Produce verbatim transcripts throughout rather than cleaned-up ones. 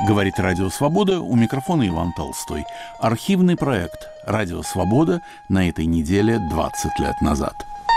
Говорит Радио Свобода, у микрофона Иван Толстой. Архивный проект «Радио Свобода» на этой неделе двадцать лет назад.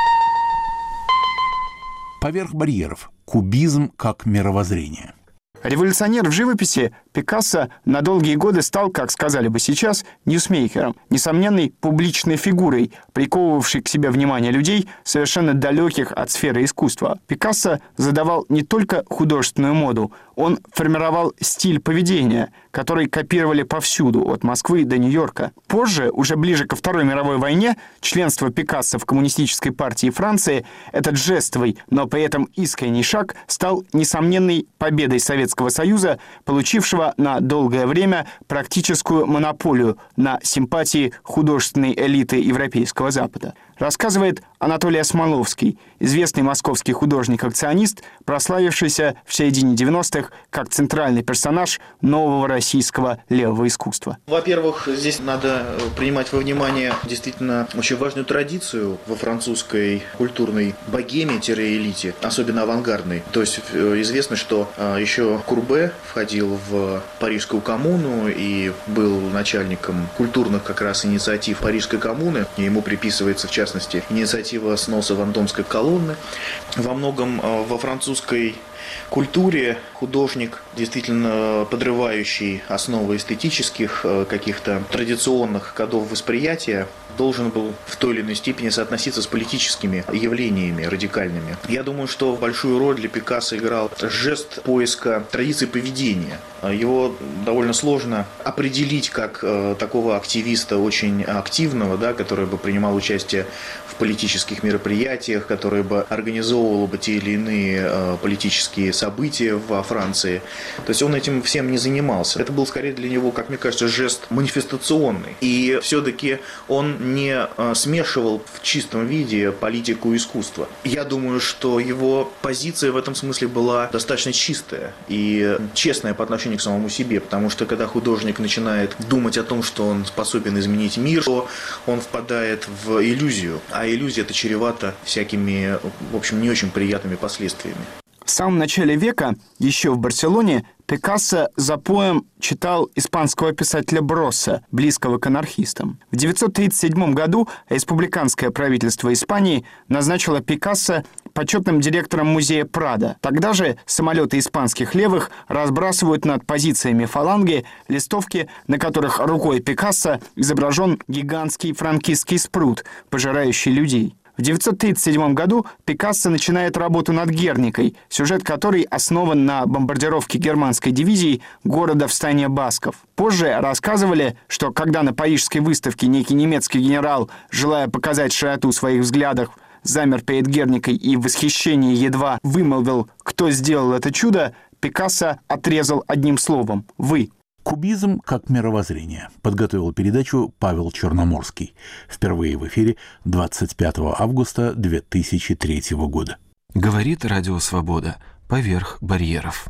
Поверх барьеров. Кубизм как мировоззрение. Революционер в живописи Пикассо на долгие годы стал, как сказали бы сейчас, ньюсмейкером, несомненной публичной фигурой, приковывавшей к себе внимание людей, совершенно далеких от сферы искусства. Пикассо задавал не только художественную моду, он формировал стиль поведения, который копировали повсюду, от Москвы до Нью-Йорка. Позже, уже ближе ко Второй мировой войне, членство Пикассо в Коммунистической партии Франции, этот жестовый, но при этом искренний шаг, стал несомненной победой Советского Союза, получившего на долгое время практическую монополию на симпатии художественной элиты Европейского Запада. Рассказывает Анатолий Осмоловский, известный московский художник-акционист, прославившийся в середине девяностых как центральный персонаж нового российского левого искусства. Во-первых, здесь надо принимать во внимание действительно очень важную традицию во французской культурной богеме-элите, особенно авангардной. То есть известно, что еще Курбе входил в Парижскую коммуну и был начальником культурных как раз инициатив Парижской коммуны. Ему приписывается, в частности, инициатива сноса Вандомской колонны. Во многом во французской культуре художник, действительно подрывающий основы эстетических каких-то традиционных кодов восприятия, должен был в той или иной степени соотноситься с политическими явлениями радикальными. Я думаю, что большую роль для Пикассо играл жест поиска традиции поведения. Его довольно сложно определить как э, такого активиста очень активного, да, который бы принимал участие в политических мероприятиях, который бы организовывал бы те или иные э, политические события во Франции. То есть он этим всем не занимался. Это был скорее для него, как мне кажется, жест манифестационный. И все-таки он не э, смешивал в чистом виде политику и искусство. Я думаю, что его позиция в этом смысле была достаточно чистая и честная по отношению к самому себе, потому что когда художник начинает думать о том, что он способен изменить мир, то он впадает в иллюзию, а иллюзия это чревата всякими, в общем, не очень приятными последствиями. В самом начале века, еще в Барселоне, Пикассо запоем читал испанского писателя Бросса, близкого к анархистам. В девятьсот тридцать седьмом году республиканское правительство Испании назначило Пикассо почетным директором музея Прадо. Тогда же самолеты испанских левых разбрасывают над позициями фаланги листовки, на которых рукой Пикассо изображен гигантский франкистский спрут, пожирающий людей. В девятьсот тридцать седьмом году Пикассо начинает работу над «Герникой», сюжет которой основан на бомбардировке германской дивизии города в стане басков. Позже рассказывали, что когда на парижской выставке некий немецкий генерал, желая показать широту своих взглядов, замер перед «Герникой» и в восхищении едва вымолвил, кто сделал это чудо, Пикассо отрезал одним словом «Вы». Кубизм как мировоззрение. Подготовил передачу Павел Черноморский. Впервые в эфире двадцать пятого августа две тысячи третьего года. Говорит Радио Свобода. Поверх барьеров.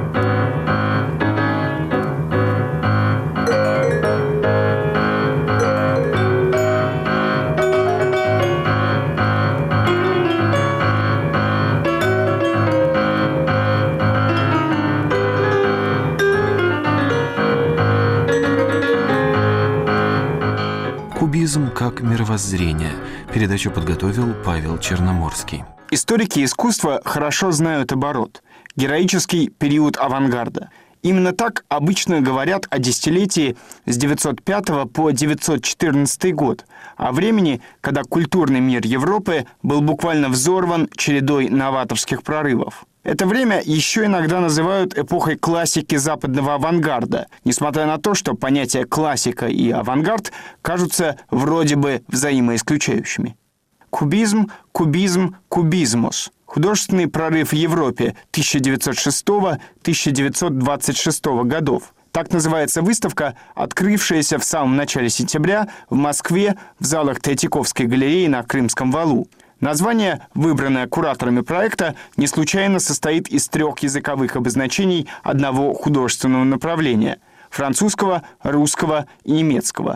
Кубизм как мировоззрение. Передачу подготовил Павел Черноморский. Историки искусства хорошо знают оборот – героический период авангарда. Именно так обычно говорят о десятилетии с девятьсот пятого по девятьсот четырнадцатый год, о времени, когда культурный мир Европы был буквально взорван чередой новаторских прорывов. Это время еще иногда называют эпохой классики западного авангарда, несмотря на то, что понятия классика и авангард кажутся вроде бы взаимоисключающими. Кубизм, кубизм, кубизмус. Художественный прорыв в Европе тысяча девятьсот шестого — тысяча девятьсот двадцать шестого годов. Так называется выставка, открывшаяся в самом начале сентября в Москве в залах Третьяковской галереи на Крымском валу. Название, выбранное кураторами проекта, не случайно состоит из трех языковых обозначений одного художественного направления – французского, русского и немецкого.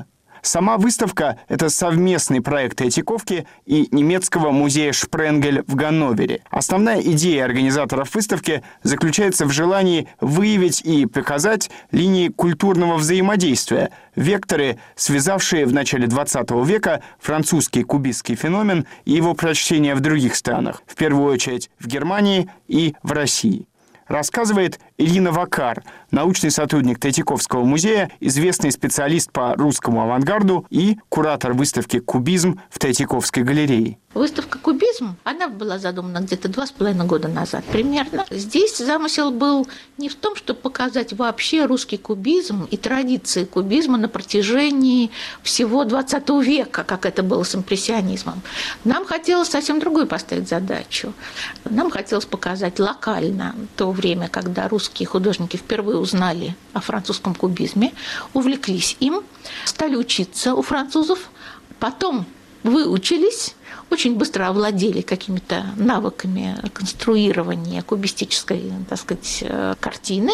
Сама выставка – это совместный проект Третьяковки и немецкого музея Шпренгель в Ганновере. Основная идея организаторов выставки заключается в желании выявить и показать линии культурного взаимодействия, векторы, связавшие в начале двадцатого века французский кубистский феномен и его прочтение в других странах, в первую очередь в Германии и в России. Рассказывает Ирина Вакар, научный сотрудник Третьяковского музея, известный специалист по русскому авангарду и куратор выставки «Кубизм» в Третьяковской галерее. Выставка «Кубизм», она была задумана где-то два с половиной года назад примерно. Здесь замысел был не в том, чтобы показать вообще русский кубизм и традиции кубизма на протяжении всего двадцатого века, как это было с импрессионизмом. Нам хотелось совсем другую поставить задачу. Нам хотелось показать локально то время, когда русские художники впервые узнали о французском кубизме, увлеклись им, стали учиться у французов, потом выучились, очень быстро овладели какими-то навыками конструирования кубистической, так сказать, картины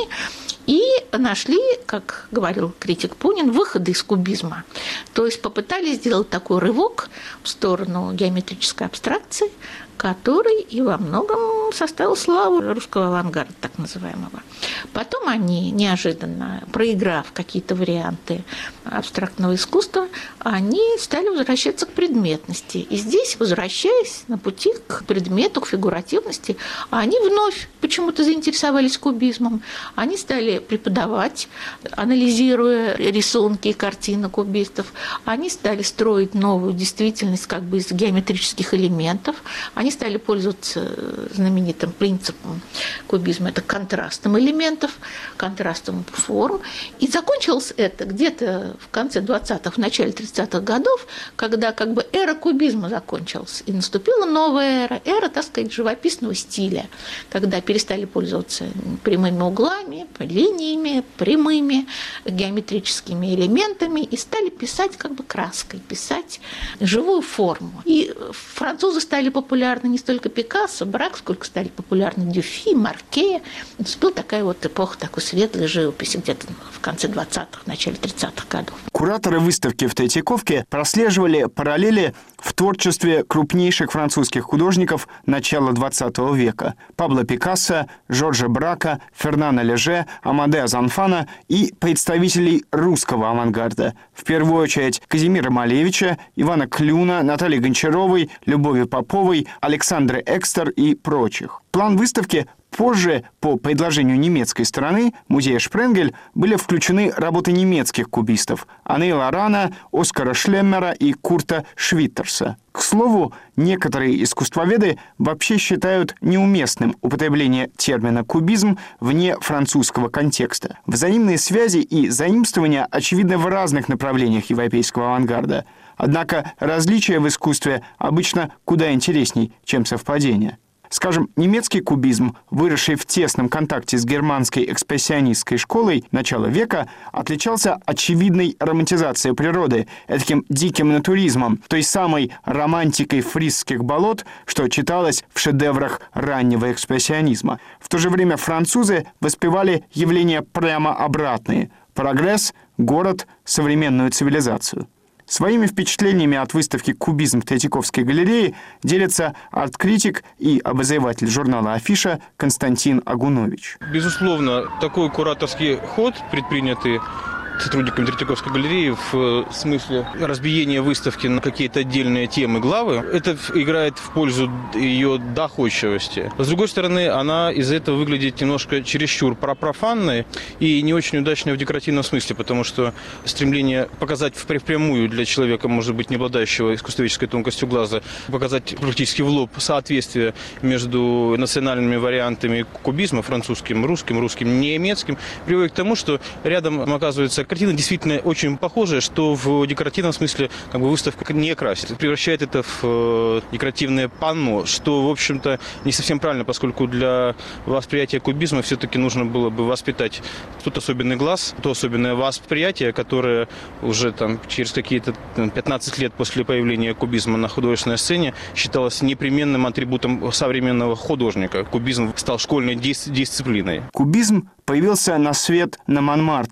и нашли, как говорил критик Пунин, выходы из кубизма. То есть попытались сделать такой рывок в сторону геометрической абстракции, который и во многом составил славу русского авангарда, так называемого. Потом они, неожиданно проиграв какие-то варианты абстрактного искусства, они стали возвращаться к предметности. И здесь, возвращаясь на пути к предмету, к фигуративности, они вновь почему-то заинтересовались кубизмом. Они стали преподавать, анализируя рисунки и картины кубистов. Они стали строить новую действительность как бы из геометрических элементов. Они стали пользоваться знаменитым принципом кубизма, это контрастом элементов, контрастом форм. И закончилось это где-то в конце двадцатых, в начале тридцатых годов, когда как бы эра кубизма закончилась. И наступила новая эра, эра, так сказать, живописного стиля, когда перестали пользоваться прямыми углами, линиями, прямыми геометрическими элементами и стали писать как бы краской, писать живую форму. И французы стали популярны не столько Пикассо, Брак, сколько стали популярны Дюфи, Марке. Наступила такая вот эпоха такой светлой живописи где-то в конце двадцатых, в начале тридцатых годов. Кураторы выставки в Третьяковке прослеживали параллели в творчестве крупнейших французских художников начала двадцатого века – Пабло Пикассо, Жоржа Брака, Фернана Леже, Амадеа Занфана и представителей русского авангарда, в первую очередь Казимира Малевича, Ивана Клюна, Натальи Гончаровой, Любови Поповой, Александры Экстер и прочих. План выставки позже, по предложению немецкой стороны, музея Шпренгель, были включены работы немецких кубистов – Анны Лорана, Оскара Шлеммера и Курта Швиттерса. К слову, некоторые искусствоведы вообще считают неуместным употребление термина «кубизм» вне французского контекста. Взаимные связи и заимствования очевидны в разных направлениях европейского авангарда. Однако различия в искусстве обычно куда интересней, чем совпадения. Скажем, немецкий кубизм, выросший в тесном контакте с германской экспрессионистской школой начала века, отличался очевидной романтизацией природы, таким диким натуризмом, той самой романтикой фрисских болот, что читалось в шедеврах раннего экспрессионизма. В то же время французы воспевали явления прямо обратные – прогресс, город, современную цивилизацию. Своими впечатлениями от выставки «Кубизм» в Третьяковской галерее делится арт-критик и обозреватель журнала «Афиша» Константин Агунович. Безусловно, такой кураторский ход, предпринятый сотрудниками Третьяковской галереи в смысле разбиения выставки на какие-то отдельные темы, главы, это играет в пользу ее доходчивости. С другой стороны, она из-за этого выглядит немножко чересчур профанной и не очень удачной в декоративном смысле, потому что стремление показать впрямую для человека, может быть, не обладающего искусствоведческой тонкостью глаза, показать практически в лоб соответствие между национальными вариантами кубизма, французским, русским, русским, немецким, приводит к тому, что рядом оказывается картина действительно очень похожая, что в декоративном смысле как бы выставка не красит. Превращает это в декоративное панно, что, в общем-то, не совсем правильно, поскольку для восприятия кубизма все-таки нужно было бы воспитать тот особенный глаз, то особенное восприятие, которое уже там через какие-то пятнадцать лет после появления кубизма на художественной сцене считалось непременным атрибутом современного художника. Кубизм стал школьной дис- дисциплиной. Кубизм появился на свет на Монмартре,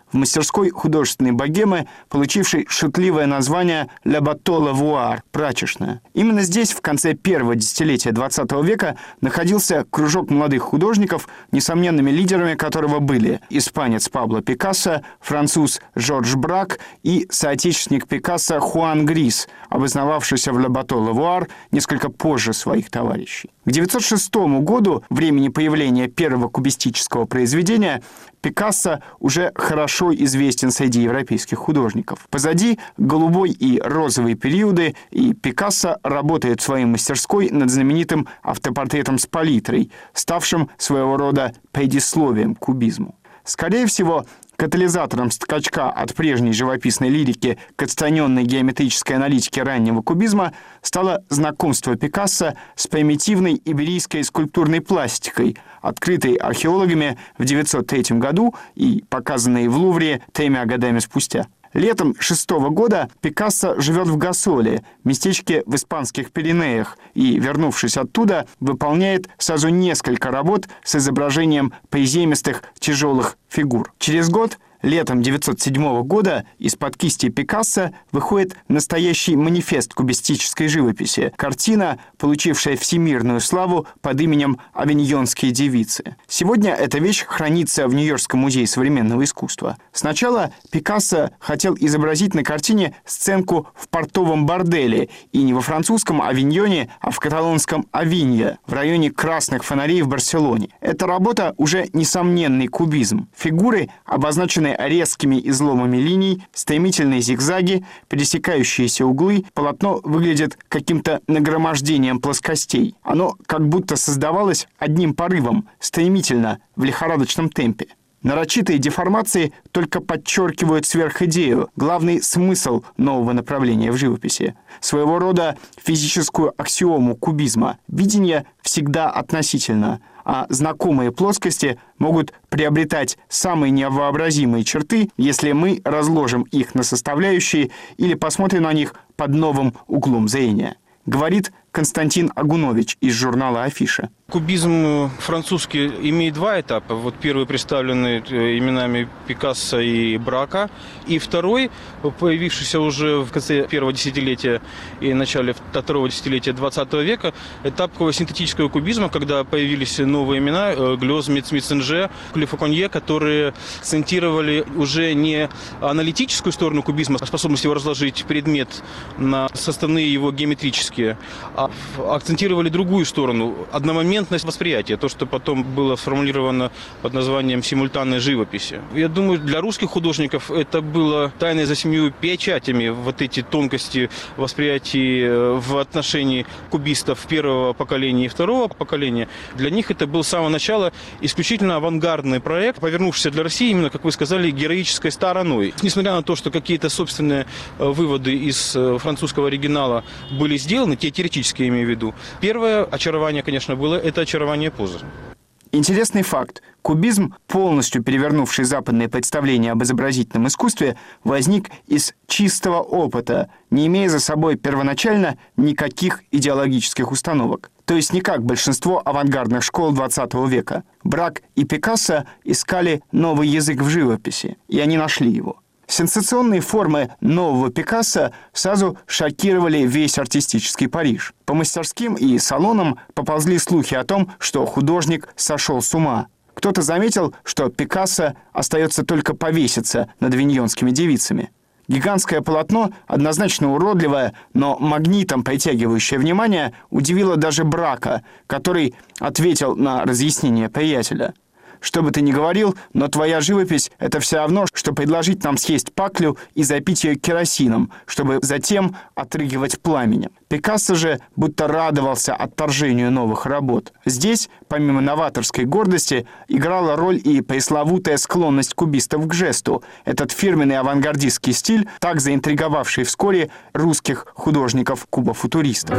в мастерской художественной богемы, получившей шутливое название «Le Bateau Lavoir» – «Прачечная». Именно здесь в конце первого десятилетия двадцатого века находился кружок молодых художников, несомненными лидерами которого были испанец Пабло Пикассо, француз Жорж Брак и соотечественник Пикассо Хуан Грис, обосновавшийся в «Le Bateau Lavoir» несколько позже своих товарищей. К девятьсот шестому году, времени появления первого кубистического произведения, Пикассо уже хорошо известен среди европейских художников. Позади голубой и розовый периоды, и Пикассо работает в своей мастерской над знаменитым автопортретом с палитрой, ставшим своего рода предисловием к кубизму. Скорее всего, катализатором скачка от прежней живописной лирики к отстраненной геометрической аналитике раннего кубизма стало знакомство Пикассо с примитивной иберийской скульптурной пластикой, открытой археологами в девятьсот третьем году и показанной в Лувре тремя годами спустя. Летом шестого года Пикассо живет в Гасоле, местечке в испанских Пиренеях, и, вернувшись оттуда, выполняет сразу несколько работ с изображением приземистых тяжелых фигур. Через год, летом девятьсот седьмого года, из-под кисти Пикассо выходит настоящий манифест кубистической живописи, картина, получившая всемирную славу под именем «Авиньонские девицы». Сегодня эта вещь хранится в Нью-Йоркском музее современного искусства. Сначала Пикассо хотел изобразить на картине сценку в портовом борделе, и не во французском Авиньоне, а в каталонском Авинья, в районе красных фонарей в Барселоне. Эта работа уже несомненный кубизм. Фигуры обозначены резкими изломами линий, стремительные зигзаги, пересекающиеся углы. Полотно выглядит каким-то нагромождением плоскостей. Оно как будто создавалось одним порывом, стремительно, в лихорадочном темпе. Нарочитые деформации только подчеркивают сверхидею, главный смысл нового направления в живописи. Своего рода физическую аксиому кубизма. Видение всегда относительно, а знакомые плоскости могут приобретать самые невообразимые черты, если мы разложим их на составляющие или посмотрим на них под новым углом зрения, говорит Константин Агунович из журнала «Афиша». Кубизм французский имеет два этапа. Вот первый представленный именами Пикассо и Брака, и второй, появившийся уже в конце первого десятилетия и начале второго десятилетия двадцатого века, этап синтетического кубизма, когда появились новые имена Глёз, Меценже, Клиффо-Конье, которые акцентировали уже не аналитическую сторону кубизма, а способность его разложить предмет на составные его геометрические, а акцентировали другую сторону, одномоментность восприятия, то, что потом было сформулировано под названием симультанной живописи. Я думаю, для русских художников это было тайной за семью печатями, вот эти тонкости восприятия в отношении кубистов первого поколения и второго поколения. Для них это был с самого начала исключительно авангардный проект, повернувшийся для России именно, как вы сказали, героической стороной. Несмотря на то, что какие-то собственные выводы из французского оригинала были сделаны, те теоретические, я имею в виду. Первое очарование, конечно, было это очарование позы. Интересный факт. Кубизм, полностью перевернувший западные представления об изобразительном искусстве, возник из чистого опыта, не имея за собой первоначально никаких идеологических установок. То есть не как большинство авангардных школ двадцатого века. Брак и Пикассо искали новый язык в живописи, и они нашли его. Сенсационные формы нового Пикассо сразу шокировали весь артистический Париж. По мастерским и салонам поползли слухи о том, что художник сошел с ума. Кто-то заметил, что Пикассо остается только повеситься над авиньонскими девицами. Гигантское полотно, однозначно уродливое, но магнитом притягивающее внимание, удивило даже Брака, который ответил на разъяснение приятеля. Что бы ты ни говорил, но твоя живопись — это все равно, что предложить нам съесть паклю и запить ее керосином, чтобы затем отрыгивать пламенем. Пикассо же будто радовался отторжению новых работ. Здесь, помимо новаторской гордости, играла роль и пресловутая склонность кубистов к жесту, этот фирменный авангардистский стиль, так заинтриговавший вскоре русских художников-кубофутуристов.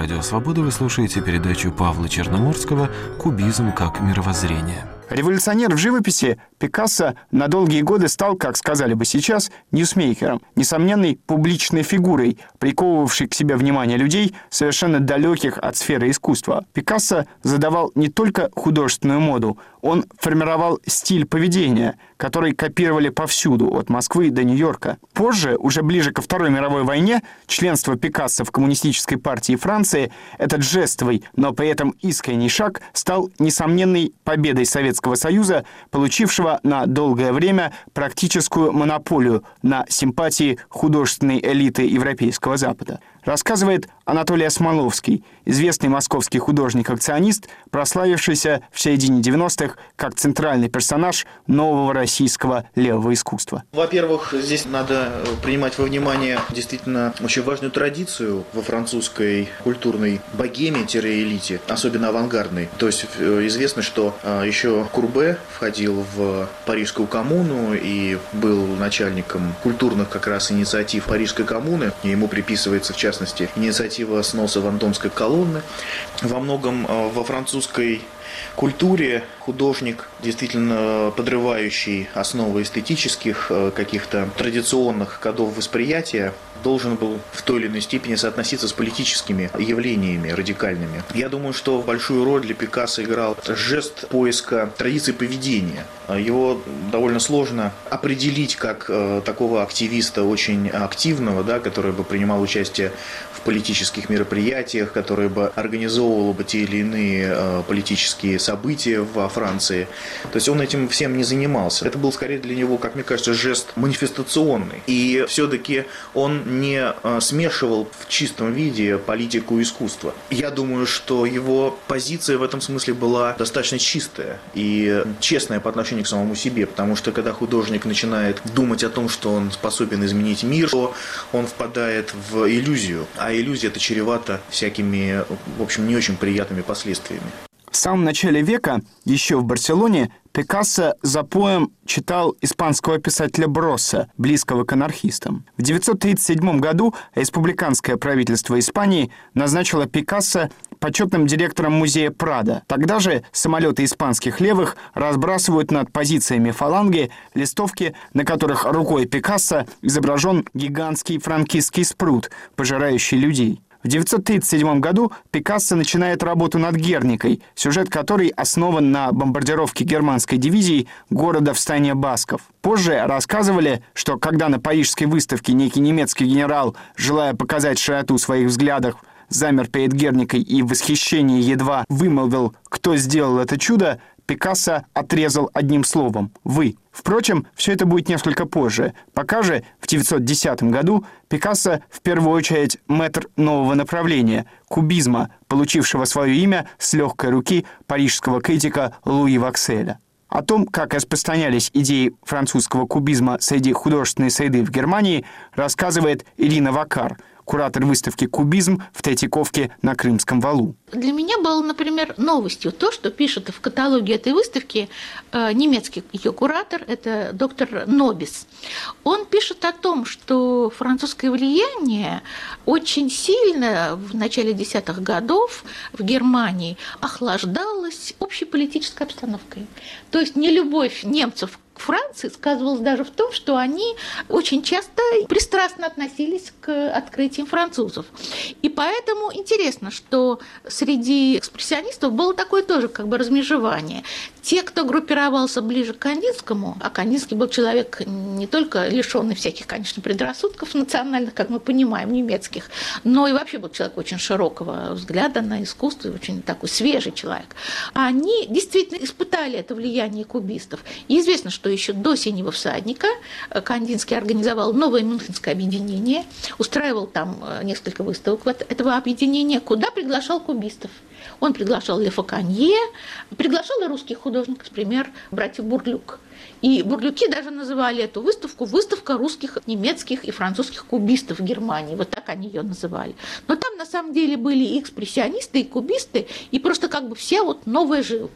Радио Свобода вы слушаете передачу Павла Черноморского «Кубизм как мировоззрение». Революционер в живописи Пикассо на долгие годы стал, как сказали бы сейчас, ньюсмейкером, несомненной публичной фигурой, приковывавшей к себе внимание людей, совершенно далеких от сферы искусства. Пикассо задавал не только художественную моду, он формировал стиль поведения, который копировали повсюду, от Москвы до Нью-Йорка. Позже, уже ближе ко Второй мировой войне, членство Пикассо в Коммунистической партии Франции, этот жестовый, но при этом искренний шаг, стал несомненной победой Советского Союза, получившего на долгое время практическую монополию на симпатии художественной элиты Европейского Запада. Рассказывает Анатолий Осмоловский, известный московский художник-акционист, прославившийся в середине девяностых как центральный персонаж нового российского левого искусства. Во-первых, здесь надо принимать во внимание действительно очень важную традицию во французской культурной богеме-элите, особенно авангардной. То есть известно, что еще Курбе входил в Парижскую коммуну и был начальником культурных как раз инициатив Парижской коммуны. Ему приписывается, в частности, В частности, инициатива сноса Вандомской колонны. Во многом во французской культуре художник, действительно подрывающий основы эстетических каких-то традиционных кодов восприятия, должен был в той или иной степени соотноситься с политическими явлениями радикальными. Я думаю, что большую роль для Пикассо играл жест поиска традиций поведения. Его довольно сложно определить как э, такого активиста очень активного, да, который бы принимал участие в политических мероприятиях, который бы организовывал бы те или иные э, политические события во Франции. То есть он этим всем не занимался. Это был скорее для него, как мне кажется, жест манифестационный. И все-таки он не смешивал в чистом виде политику и искусство. Я думаю, что его позиция в этом смысле была достаточно чистая и честная по отношению к самому себе, потому что когда художник начинает думать о том, что он способен изменить мир, то он впадает в иллюзию, а иллюзия это чревата всякими, в общем, не очень приятными последствиями. В самом начале века, еще в Барселоне, Пикассо запоем читал испанского писателя Броса, близкого к анархистам. В девятьсот тридцать седьмом году республиканское правительство Испании назначило Пикассо почетным директором музея Прадо. Тогда же самолеты испанских левых разбрасывают над позициями фаланги листовки, на которых рукой Пикассо изображен гигантский франкистский спрут, пожирающий людей. В девятьсот тридцать седьмом году Пикассо начинает работу над «Герникой», сюжет которой основан на бомбардировке германской дивизии города в стане басков. Позже рассказывали, что когда на парижской выставке некий немецкий генерал, желая показать широту своих взглядов, замер перед «Герникой» и в восхищении едва вымолвил, кто сделал это чудо, Пикассо отрезал одним словом «вы». Впрочем, все это будет несколько позже. Пока же, в девятьсот десятом году, Пикассо в первую очередь мэтр нового направления – кубизма, получившего свое имя с легкой руки парижского критика Луи Вакселя. О том, как распространялись идеи французского кубизма среди художественной среды в Германии, рассказывает Ирина Вакар, куратор выставки «Кубизм» в Третьяковке на Крымском валу. Для меня было, например, новостью то, что пишет в каталоге этой выставки э, немецкий ее куратор, это доктор Нобис. Он пишет о том, что французское влияние очень сильно в начале десятых годов в Германии охлаждалось общей политической обстановкой. То есть нелюбовь немцев к Франции сказывалась даже в том, что они очень часто пристрастно относились к открытиям французов. И поэтому интересно, что среди экспрессионистов было такое тоже как бы размежевание. Те, кто группировался ближе к Кандинскому, а Кандинский был человек не только лишенный всяких, конечно, предрассудков национальных, как мы понимаем, немецких, но и вообще был человек очень широкого взгляда на искусство, очень такой свежий человек. Они действительно испытали это влияние кубистов. И известно, что еще до «Синего всадника» Кандинский организовал новое мюнхенское объединение, устраивал там несколько выставок этого объединения, куда приглашал кубистов. Он приглашал Ле Фоканье, приглашал и русских художников, например, братьев Бурлюк. И бурлюки даже называли эту выставку «Выставка русских, немецких и французских кубистов в Германии». Вот так они ее называли. Но там на самом деле были и экспрессионисты, и кубисты, и просто как бы вся вот новая живопись.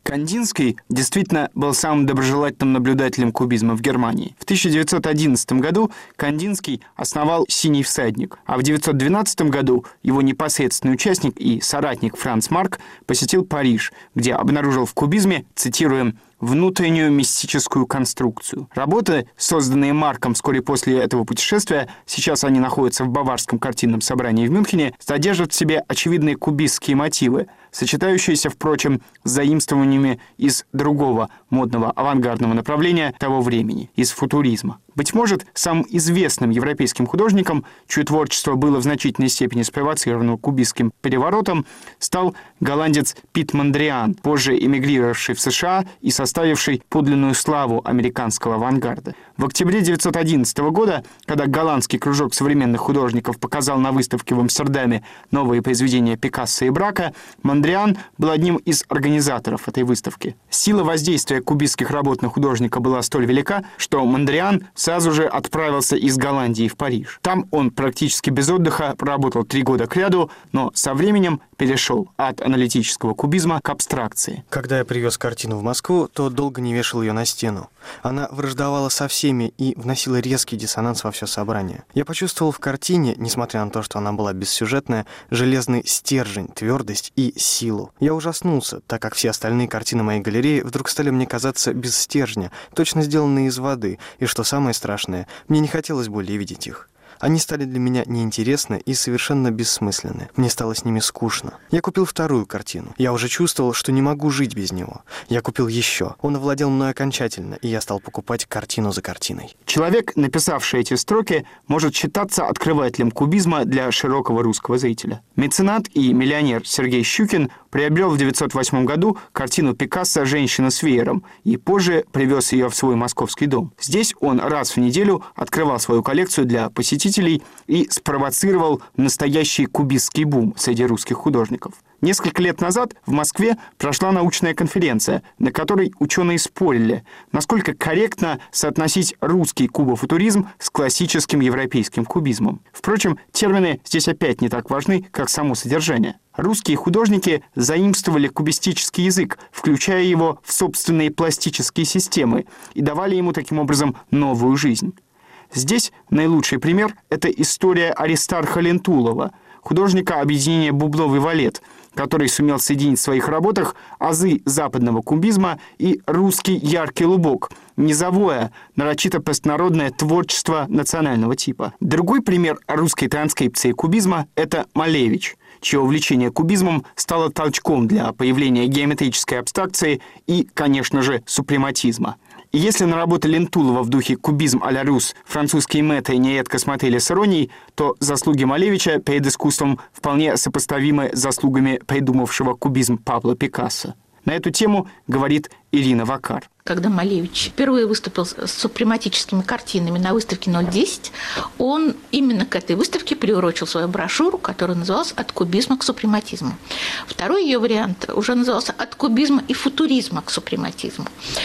Кандинский действительно был самым доброжелательным наблюдателем кубизма в Германии. В тысяча девятьсот одиннадцатом году Кандинский основал «Синий всадник», а в тысяча девятьсот двенадцатом году его непосредственный участник и соратник Франц Марк посетил Париж, где обнаружил в кубизме, цитируем, внутреннюю мистическую конструкцию. Работы, созданные Марком вскоре после этого путешествия, сейчас они находятся в Баварском картинном собрании в Мюнхене, содержат в себе очевидные кубистские мотивы, сочетающиеся, впрочем, с заимствованиями из другого модного авангардного направления того времени, из футуризма. Быть может, самым известным европейским художником, чье творчество было в значительной степени спровоцировано кубистским переворотом, стал голландец Пит Мондриан, позже эмигрировавший в США и составивший подлинную славу американского авангарда. В октябре тысяча девятьсот одиннадцатого года, когда голландский кружок современных художников показал на выставке в Амстердаме новые произведения Пикассо и Брака, Мондриан был одним из организаторов этой выставки. Сила воздействия кубистских работ на художника была столь велика, что Мондриан сразу же отправился из Голландии в Париж. Там он практически без отдыха проработал три года кряду, но со временем перешел от аналитического кубизма к абстракции. Когда я привез картину в Москву, то долго не вешал ее на стену. Она враждовала со всеми и вносила резкий диссонанс во все собрание. Я почувствовал в картине, несмотря на то, что она была бессюжетная, железный стержень, твердость и силу. Я ужаснулся, так как все остальные картины моей галереи вдруг стали мне казаться без стержня, точно сделанные из воды, и, что самое страшное, мне не хотелось более видеть их. Они стали для меня неинтересны и совершенно бессмысленны. Мне стало с ними скучно. Я купил вторую картину. Я уже чувствовал, что не могу жить без него. Я купил еще. Он овладел мной окончательно, и я стал покупать картину за картиной. Человек, написавший эти строки, может считаться открывателем кубизма для широкого русского зрителя. Меценат и миллионер Сергей Щукин приобрел в тысяча девятьсот восьмом году картину Пикассо «Женщина с веером» и позже привез ее в свой московский дом. Здесь он раз в неделю открывал свою коллекцию для посетителей и спровоцировал настоящий кубистский бум среди русских художников. Несколько лет назад в Москве прошла научная конференция, на которой ученые спорили, насколько корректно соотносить русский кубофутуризм с классическим европейским кубизмом. Впрочем, термины здесь опять не так важны, как само содержание. Русские художники заимствовали кубистический язык, включая его в собственные пластические системы, и давали ему таким образом новую жизнь. Здесь наилучший пример – это история Аристарха Лентулова, художника объединения «Бубновый валет», который сумел соединить в своих работах азы западного кубизма и русский яркий лубок, низовое, нарочито простонародное творчество национального типа. Другой пример русской транскрипции кубизма – это Малевич, чье увлечение кубизмом стало толчком для появления геометрической абстракции и, конечно же, супрематизма. И если на работы Лентулова в духе кубизм а-ля Рус французские мэтры нередко смотрели с иронией, то заслуги Малевича перед искусством вполне сопоставимы с заслугами придумавшего кубизм Пабло Пикассо. На эту тему говорит Ирина Вакар. Когда Малевич впервые выступил с супрематическими картинами на выставке ноль десять, он именно к этой выставке приурочил свою брошюру, которая называлась «От кубизма к супрематизму». Второй ее вариант уже назывался «От кубизма и футуризма к супрематизму».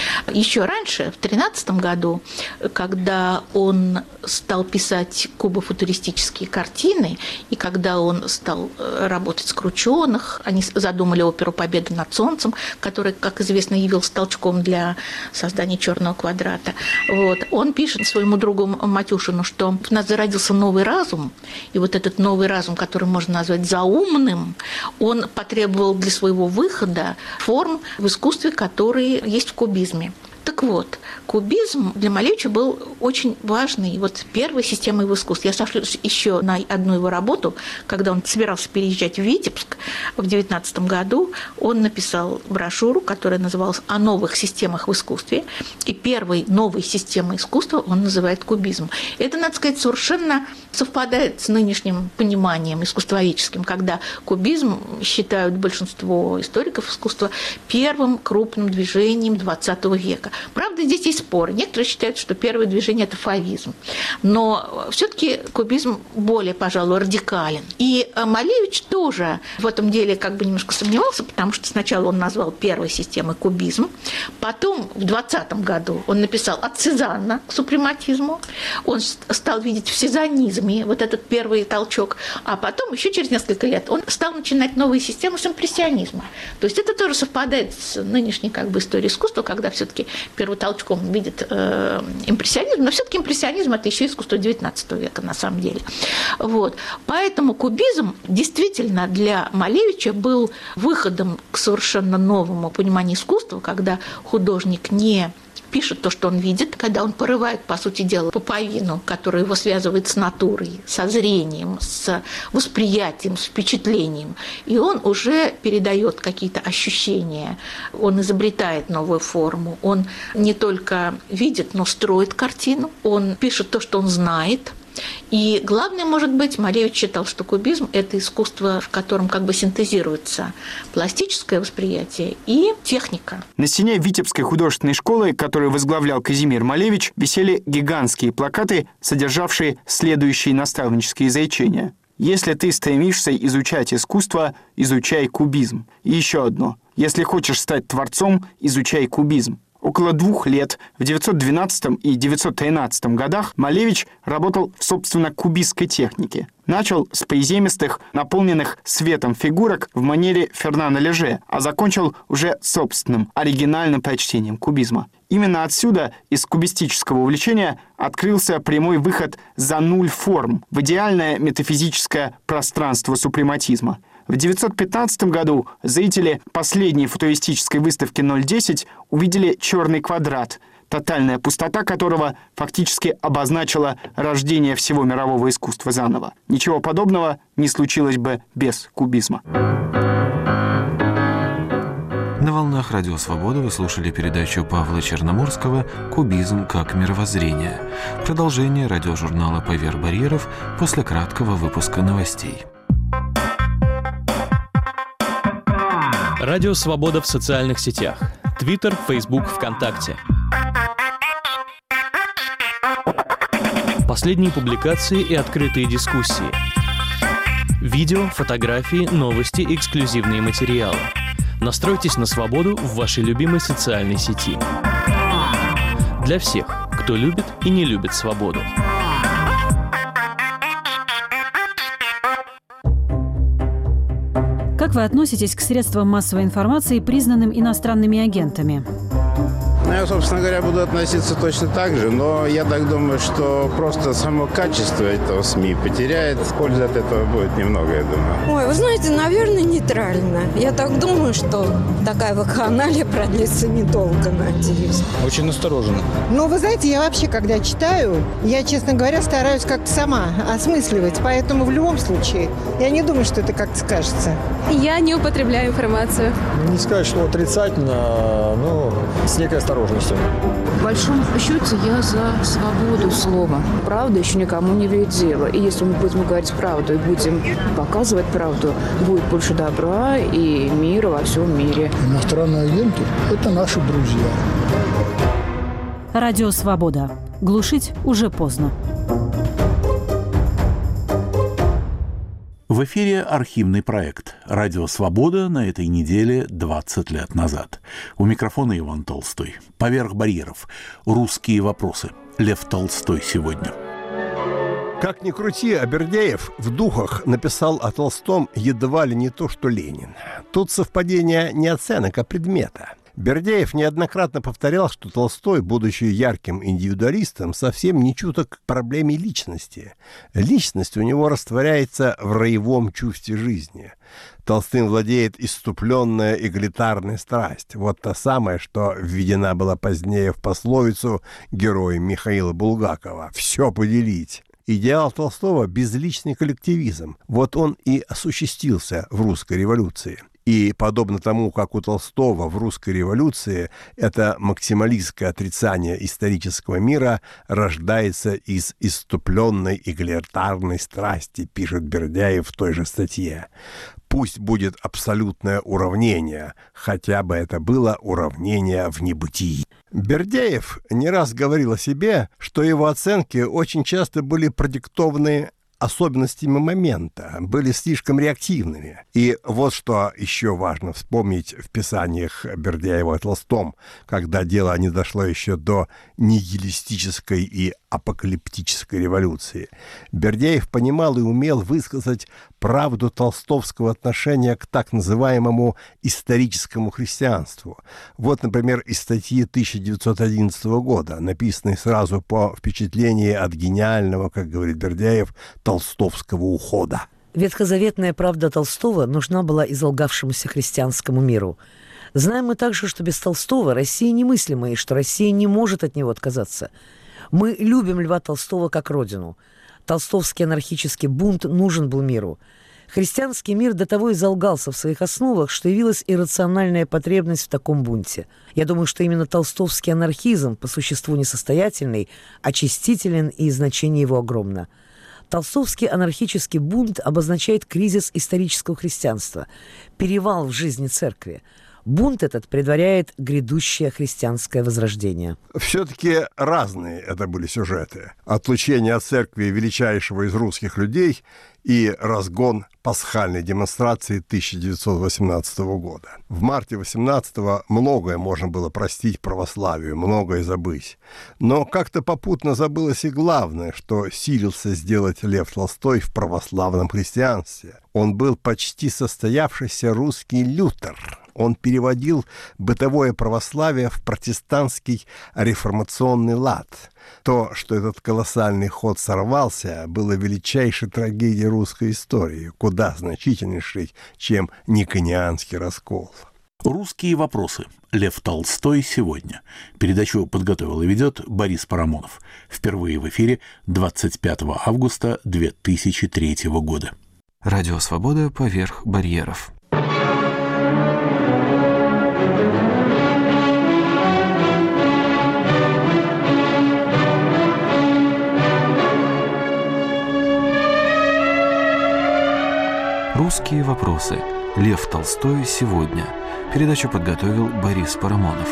Еще раньше, в две тысячи тринадцатом году, когда он стал писать кубофутуристические картины, и когда он стал работать с Крученых, они задумали оперу «Победа над солнцем», которая, как известно, явился толчком для создания «Черного квадрата». Вот. Он пишет своему другу Матюшину, что у нас зародился новый разум, и вот этот новый разум, который можно назвать заумным, он потребовал для своего выхода форм в искусстве, которые есть в кубизме. Так вот, кубизм для Малевича был очень важной, вот первой системой в искусстве. Я сошлюсь еще на одну его работу, когда он собирался переезжать в Витебск в девятнадцатом году, он написал брошюру, которая называлась «О новых системах в искусстве», и первой новой системой искусства он называет кубизм. Это, надо сказать, совершенно совпадает с нынешним пониманием искусствоведческим, когда кубизм считают большинство историков искусства первым крупным движением двадцатого века. Правда, здесь есть споры. Некоторые считают, что первое движение – это фавизм. Но все-таки кубизм более, пожалуй, радикален. И Малевич тоже в этом деле как бы немножко сомневался, потому что сначала он назвал первой системой кубизм, потом в двадцатом году он написал «От Сезанна к супрематизму», он стал видеть в сезанизме вот этот первый толчок, а потом еще через несколько лет он стал начинать новые системы с импрессионизма. То есть это тоже совпадает с нынешней как бы историей искусства, когда все-таки первым толчком видит э, импрессионизм, но все-таки импрессионизм – это еще искусство девятнадцатого века на самом деле. Вот. Поэтому кубизм действительно для Малевича был выходом к совершенно новому пониманию искусства, когда художник не пишет то, что он видит, когда он порывает, по сути дела, пуповину, которая его связывает с натурой, со зрением, с восприятием, с впечатлением. И он уже передает какие-то ощущения, он изобретает новую форму, он не только видит, но строит картину, он пишет то, что он знает. И главное, может быть, Малевич считал, что кубизм – это искусство, в котором как бы синтезируется пластическое восприятие и техника. На стене Витебской художественной школы, которую возглавлял Казимир Малевич, висели гигантские плакаты, содержавшие следующие наставнические изречения. «Если ты стремишься изучать искусство, изучай кубизм». И еще одно. «Если хочешь стать творцом, изучай кубизм». Около двух лет, в девятьсот двенадцатом и девятьсот тринадцатом годах, Малевич работал в, собственно, кубистской технике. Начал с приземистых, наполненных светом фигурок в манере Фернана Леже, а закончил уже собственным, оригинальным прочтением кубизма. Именно отсюда, из кубистического увлечения, открылся прямой выход за нуль форм в идеальное метафизическое пространство супрематизма. В девятьсот пятнадцатом году зрители последней футуристической выставки ноль десять увидели черный квадрат, тотальная пустота которого фактически обозначила рождение всего мирового искусства заново. Ничего подобного не случилось бы без кубизма. На волнах Радио Свобода вы слушали передачу Павла Черноморского «Кубизм как мировоззрение». Продолжение радиожурнала «Поверх барьеров» после краткого выпуска новостей. Радио Свобода в социальных сетях. Твиттер, Фейсбук, ВКонтакте. Последние публикации и открытые дискуссии. Видео, фотографии, новости, эксклюзивные материалы. Настройтесь на свободу в вашей любимой социальной сети. Для всех, кто любит и не любит свободу. Как вы относитесь к средствам массовой информации, признанным иностранными агентами? Ну, я, собственно говоря, буду относиться точно так же, но я так думаю, что просто само качество этого СМИ потеряет, пользы от этого будет немного, я думаю. Ой, вы знаете, наверное, нейтрально. Я так думаю, что такая вакханалия продлится недолго, надеюсь. Очень настороженно. Ну, вы знаете, я вообще, когда читаю, я, честно говоря, стараюсь как-то сама осмысливать, поэтому в любом случае я не думаю, что это как-то скажется. Я не употребляю информацию. Не сказать, что отрицательно, но с некой осторожностью. В большом счете я за свободу слова. Правда еще никому не имеет дела. И если мы будем говорить правду и будем показывать правду, будет больше добра и мира во всем мире. Иностранные агенты – это наши друзья. Радио Свобода. Глушить уже поздно. В эфире архивный проект «Радио Свобода» на этой неделе двадцать лет назад. У микрофона Иван Толстой. «Поверх барьеров. Русские вопросы». Лев Толстой сегодня. Как ни крути, а Бердяев в «Духах» написал о Толстом едва ли не то, что Ленин. Тут совпадение не оценок, а предмета. Бердяев неоднократно повторял, что Толстой, будучи ярким индивидуалистом, совсем не чуток к проблеме личности. Личность у него растворяется в роевом чувстве жизни. Толстым владеет исступленная эгалитарная страсть. Вот та самая, что введена была позднее в пословицу героя Михаила Булгакова «все поделить». Идеал Толстого – безличный коллективизм. Вот он и осуществился в русской революции. И, подобно тому, как у Толстого в русской революции это максималистское отрицание исторического мира рождается из исступленной эгалитарной страсти, пишет Бердяев в той же статье. Пусть будет абсолютное уравнение, хотя бы это было уравнение в небытии. Бердяев не раз говорил о себе, что его оценки очень часто были продиктованы особенностями момента, были слишком реактивными. И вот что еще важно вспомнить в писаниях Бердяева о Толстом, когда дело не дошло еще до нигилистической и апокалиптической революции. Бердяев понимал и умел высказать правду толстовского отношения к так называемому историческому христианству. Вот, например, из статьи тысяча девятьсот одиннадцатого года, написанной сразу по впечатлению от гениального, как говорит Бердяев, толстовского ухода. Ветхозаветная правда Толстого нужна была изолгавшемуся христианскому миру. Знаем мы также, что без Толстого Россия немыслима, и что Россия не может от него отказаться. Мы любим Льва Толстого как родину. Толстовский анархический бунт нужен был миру. Христианский мир до того изолгался в своих основах, что явилась иррациональная потребность в таком бунте. Я думаю, что именно толстовский анархизм, по существу несостоятельный, очистителен, и значение его огромно. Толстовский анархический бунт обозначает кризис исторического христианства, перевал в жизни церкви. Бунт этот предваряет грядущее христианское возрождение. Все-таки разные это были сюжеты. Отлучение от церкви величайшего из русских людей и разгон пасхальной демонстрации тысяча девятьсот восемнадцатого года. В марте восемнадцатого многое можно было простить православию, многое забыть. Но как-то попутно забылось и главное, что силился сделать Лев Толстой в православном христианстве. Он был почти состоявшийся русский Лютер. Он переводил бытовое православие в протестантский реформационный лад. То, что этот колоссальный ход сорвался, было величайшей трагедией русской истории, куда значительнейшей, чем никонианский раскол. «Русские вопросы». Лев Толстой сегодня. Передачу подготовил и ведет Борис Парамонов. Впервые в эфире двадцать пятого августа две тысячи третьего года. Радио «Свобода» поверх барьеров. «Русские вопросы». Лев Толстой сегодня. Передачу подготовил Борис Парамонов.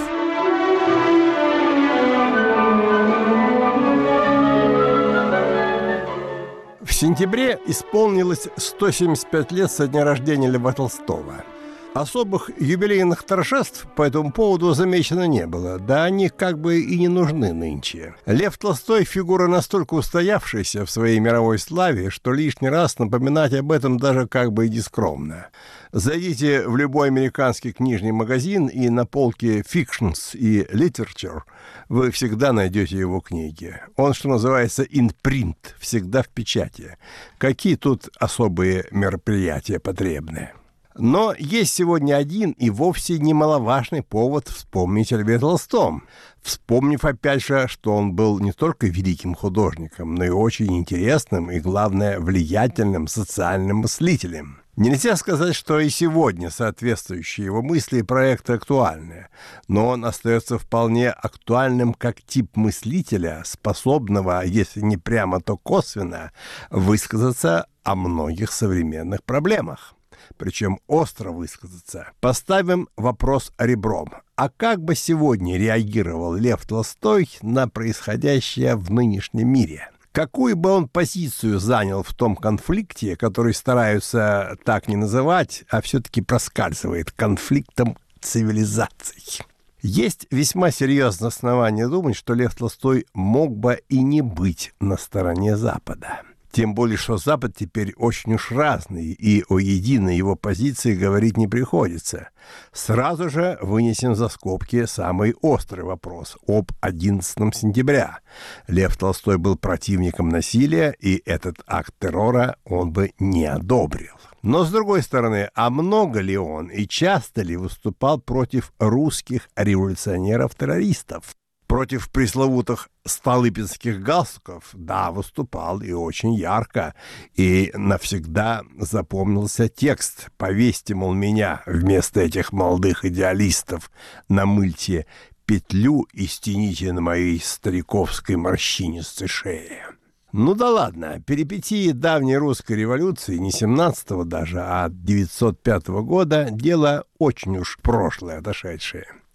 В сентябре исполнилось сто семьдесят пять лет со дня рождения Льва Толстого. Особых юбилейных торжеств по этому поводу замечено не было, да они как бы и не нужны нынче. Лев Толстой – фигура настолько устоявшаяся в своей мировой славе, что лишний раз напоминать об этом даже как бы и нескромно. Зайдите в любой американский книжный магазин, и на полке Fictions и Literature вы всегда найдете его книги. Он, что называется, in print, всегда в печати. Какие тут особые мероприятия потребны? Но есть сегодня один и вовсе немаловажный повод вспомнить о Льве Толстом, вспомнив опять же, что он был не только великим художником, но и очень интересным и, главное, влиятельным социальным мыслителем. Нельзя сказать, что и сегодня соответствующие его мысли и проекты актуальны, но он остается вполне актуальным как тип мыслителя, способного, если не прямо, то косвенно, высказаться о многих современных проблемах. Причем остро высказаться. Поставим вопрос ребром. А как бы сегодня реагировал Лев Толстой на происходящее в нынешнем мире? Какую бы он позицию занял в том конфликте, который стараются так не называть, а все-таки проскальзывает конфликтом цивилизаций? Есть весьма серьезное основание думать, что Лев Толстой мог бы и не быть на стороне Запада. Тем более, что Запад теперь очень уж разный, и о единой его позиции говорить не приходится. Сразу же вынесем за скобки самый острый вопрос об одиннадцатого сентября. Лев Толстой был противником насилия, и этот акт террора он бы не одобрил. Но, с другой стороны, а много ли он и часто ли выступал против русских революционеров-террористов? Против пресловутых столыпинских галстуков, да, выступал и очень ярко, и навсегда запомнился текст «Повесьте, мол, меня вместо этих молодых идеалистов на мыльте петлю и стяните на моей стариковской морщинистой шее». Ну да ладно, перипетии давней русской революции, не семнадцатого даже, а девятьсот пятого года, дело очень уж прошлое, отошедшее.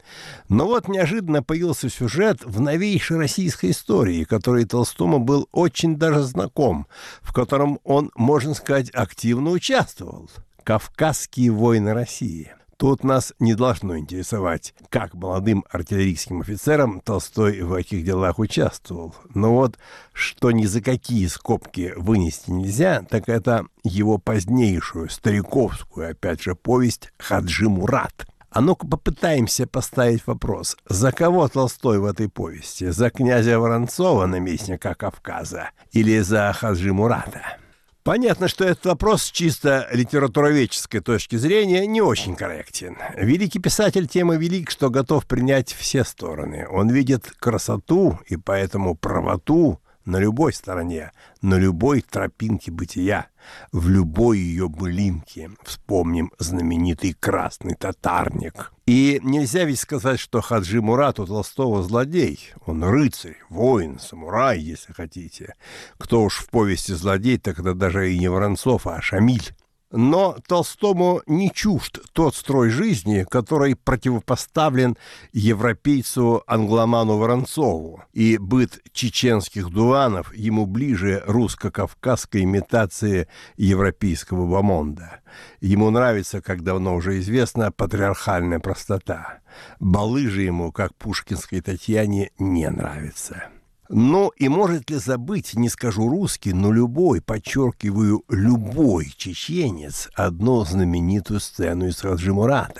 Но вот неожиданно появился сюжет в новейшей российской истории, который Толстому был очень даже знаком, в котором он, можно сказать, активно участвовал. «Кавказские войны России». Тут нас не должно интересовать, как молодым артиллерийским офицерам Толстой в этих делах участвовал. Но вот что ни за какие скобки вынести нельзя, так это его позднейшую, стариковскую, опять же, повесть «Хаджи Мурат». А ну-ка попытаемся поставить вопрос, за кого Толстой в этой повести? За князя Воронцова, наместника Кавказа, или за Хаджи Мурата? Понятно, что этот вопрос с чисто литературоведческой точки зрения не очень корректен. Великий писатель тем и велик, что готов принять все стороны. Он видит красоту и поэтому правоту на любой стороне, на любой тропинке бытия, в любой ее былинке. Вспомним знаменитый «Красный татарник». И нельзя ведь сказать, что Хаджи Мурат у Толстого злодей. Он рыцарь, воин, самурай, если хотите. Кто уж в повести злодей, так это даже и не Воронцов, а Шамиль. Но Толстому не чужд тот строй жизни, который противопоставлен европейцу-англоману Воронцову, и быт чеченских дуанов ему ближе русско-кавказской имитации европейского бомонда. Ему нравится, как давно уже известно, патриархальная простота. Балы же ему, как пушкинской Татьяне, не нравится. Ну и может ли забыть, не скажу русский, но любой, подчеркиваю, любой чеченец одну знаменитую сцену из Хаджи Мурата?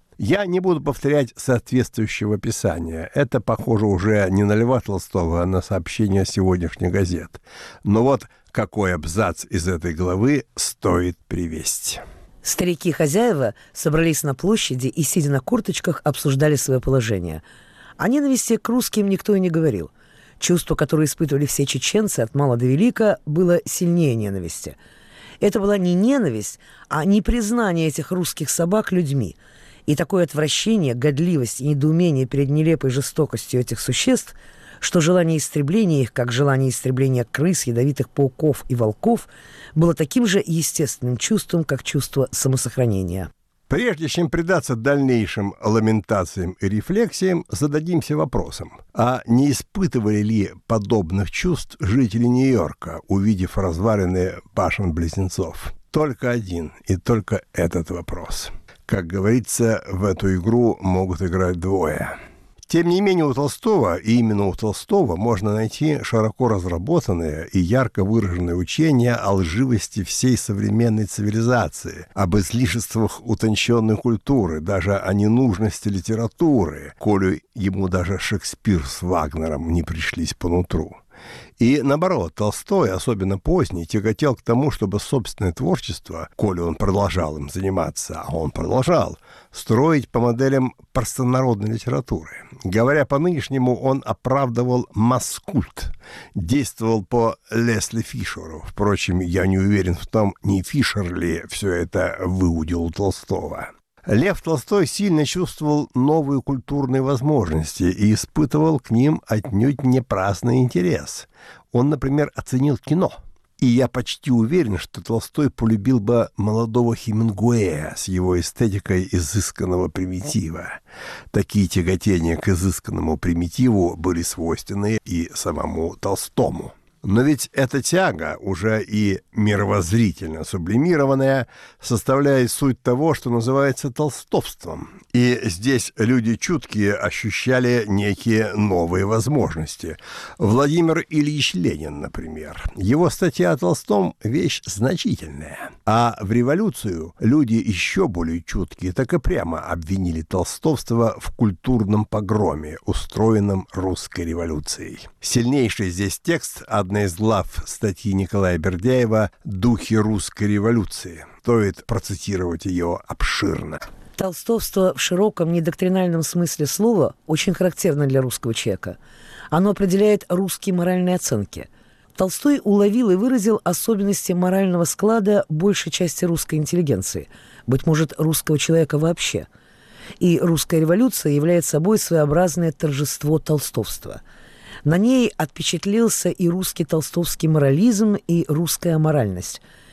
Я не буду повторять соответствующего описания. Это похоже уже не на Льва Толстого, а на сообщения сегодняшних газет. Но вот какой абзац из этой главы стоит привести. Старики-хозяева собрались на площади и, сидя на курточках, обсуждали свое положение. О ненависти к русским никто и не говорил. Чувство, которое испытывали все чеченцы от мала до велика, было сильнее ненависти. Это была не ненависть, а непризнание этих русских собак людьми. И такое отвращение, годливость и недоумение перед нелепой жестокостью этих существ, что желание истребления их, как желание истребления крыс, ядовитых пауков и волков, было таким же естественным чувством, как чувство самосохранения. Прежде чем предаться дальнейшим ламентациям и рефлексиям, зададимся вопросом, а не испытывали ли подобных чувств жители Нью-Йорка, увидев развалины башен-близнецов? Только один, и только этот вопрос. Как говорится, в эту игру могут играть двое. Тем не менее, у Толстого, и именно у Толстого, можно найти широко разработанное и ярко выраженное учение о лживости всей современной цивилизации, об излишествах утонченной культуры, даже о ненужности литературы, коли ему даже Шекспир с Вагнером не пришлись по нутру. И наоборот, Толстой, особенно поздний, тяготел к тому, чтобы собственное творчество, коли он продолжал им заниматься, а он продолжал, строить по моделям простонародной литературы. Говоря по-нынешнему, он оправдывал масс-культ, действовал по Лесли Фишеру. Впрочем, я не уверен в том, не Фишер ли все это выудил у Толстого. Лев Толстой сильно чувствовал новые культурные возможности и испытывал к ним отнюдь не праздный интерес. Он, например, оценил кино. И я почти уверен, что Толстой полюбил бы молодого Хемингуэя с его эстетикой изысканного примитива. Такие тяготения к изысканному примитиву были свойственны и самому Толстому. Но ведь эта тяга, уже и мировоззрительно сублимированная, составляет суть того, что называется толстовством. И здесь люди чуткие ощущали некие новые возможности. Владимир Ильич Ленин, например. Его статья о Толстом – вещь значительная. А в революцию люди еще более чуткие так и прямо обвинили толстовство в культурном погроме, устроенном русской революцией. Сильнейший здесь текст – одна из глав статьи Николая Бердяева «Духи русской революции». Стоит процитировать ее обширно. Толстовство в широком недоктринальном смысле слова очень характерно для русского человека. Оно определяет русские моральные оценки. Толстой уловил и выразил особенности морального склада большей части русской интеллигенции, быть может, русского человека вообще. И русская революция является собой своеобразное торжество толстовства. На ней отпечатлелся и русский толстовский морализм, и русская аморальность.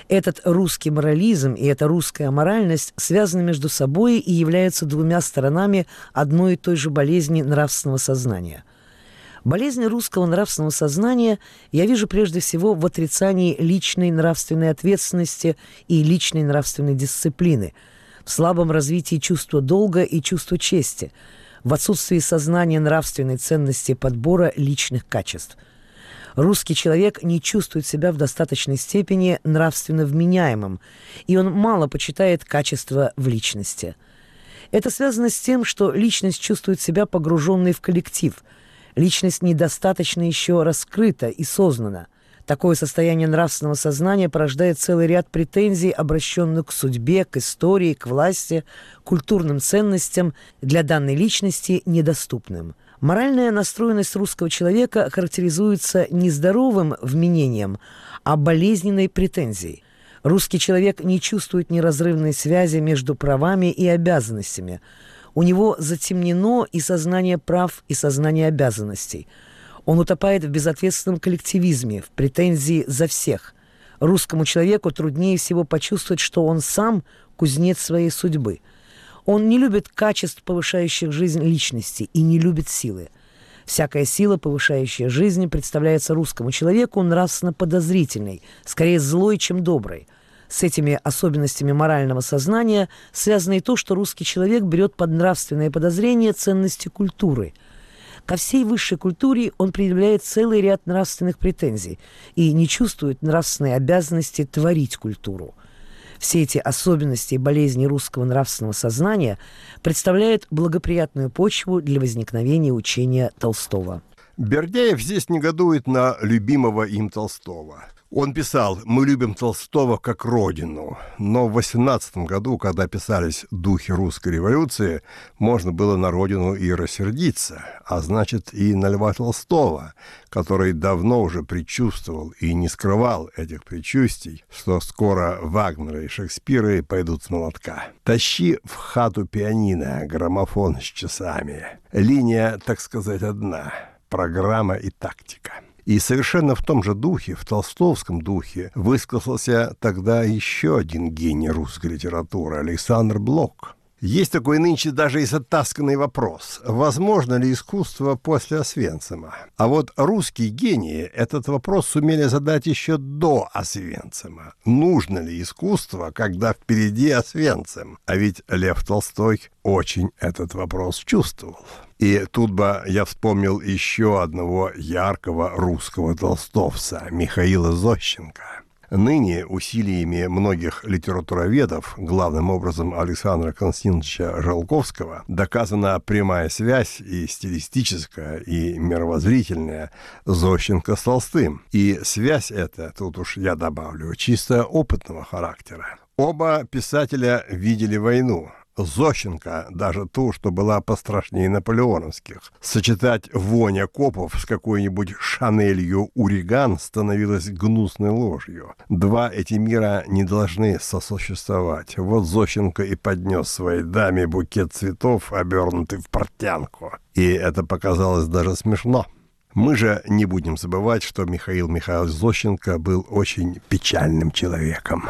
Этот русский морализм и эта русская аморальность связаны между собой и являются двумя сторонами одной и той же болезни нравственного сознания. Болезнь русского нравственного сознания я вижу прежде всего в отрицании личной нравственной ответственности и личной нравственной дисциплины, в слабом развитии чувства долга и чувства чести, в отсутствии сознания нравственной ценности подбора личных качеств. Русский человек не чувствует себя в достаточной степени нравственно вменяемым, и он мало почитает качества в личности. Это связано с тем, что личность чувствует себя погруженной в коллектив. Личность недостаточно еще раскрыта и сознана. Такое состояние нравственного сознания порождает целый ряд претензий, обращенных к судьбе, к истории, к власти, культурным ценностям, для данной личности недоступным. Моральная настроенность русского человека характеризуется не здоровым вменением, а болезненной претензией. Русский человек не чувствует неразрывной связи между правами и обязанностями. У него затемнено и сознание прав, и сознание обязанностей. Он утопает в безответственном коллективизме, в претензии за всех. Русскому человеку труднее всего почувствовать, что он сам кузнец своей судьбы. Он не любит качеств, повышающих жизнь личности, и не любит силы. Всякая сила, повышающая жизнь, представляется русскому человеку нравственно подозрительной, скорее злой, чем доброй. С этими особенностями морального сознания связано и то, что русский человек берет под нравственное подозрение ценности культуры. Ко всей высшей культуре он предъявляет целый ряд нравственных претензий и не чувствует нравственной обязанности творить культуру. Все эти особенности и болезни русского нравственного сознания представляют благоприятную почву для возникновения учения Толстого. Бердяев здесь негодует на любимого им Толстого. Он писал: «Мы любим Толстого как родину». Но в восемнадцатом году, когда писались «Духи русской революции», можно было на родину и рассердиться, а значит и на Льва Толстого, который давно уже предчувствовал и не скрывал этих предчувствий, что скоро Вагнеры и Шекспиры пойдут с молотка. «Тащи в хату пианино, граммофон с часами». Линия, так сказать, одна – программа и тактика. И совершенно в том же духе, в толстовском духе, высказался тогда еще один гений русской литературы – Александр Блок. Есть такой нынче даже и затасканный вопрос: возможно ли искусство после Освенцима? А вот русские гении этот вопрос сумели задать еще до Освенцима. Нужно ли искусство, когда впереди Освенцим? А ведь Лев Толстой очень этот вопрос чувствовал. И тут бы я вспомнил еще одного яркого русского толстовца – Михаила Зощенко. Ныне усилиями многих литературоведов, главным образом Александра Константиновича Жолковского, доказана прямая связь и стилистическая, и мировоззрительная Зощенко с Толстым. И связь эта, тут уж я добавлю, чисто опытного характера. Оба писателя видели войну. Зощенко даже ту, что была пострашнее наполеоновских. Сочетать вонь окопов с какой-нибудь Шанелью Уриган становилось гнусной ложью. Два эти мира не должны сосуществовать. Вот Зощенко и поднес своей даме букет цветов, обернутый в портянку. И это показалось даже смешно. Мы же не будем забывать, что Михаил Михайлович Зощенко был очень печальным человеком.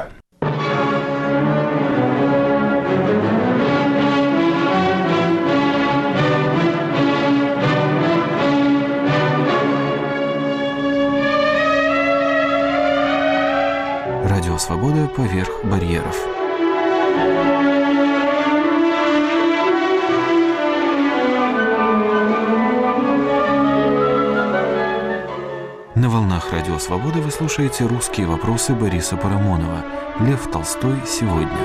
Радио «Свобода» поверх барьеров. На волнах Радио «Свобода» вы слушаете «Русские вопросы» Бориса Парамонова. Лев Толстой сегодня.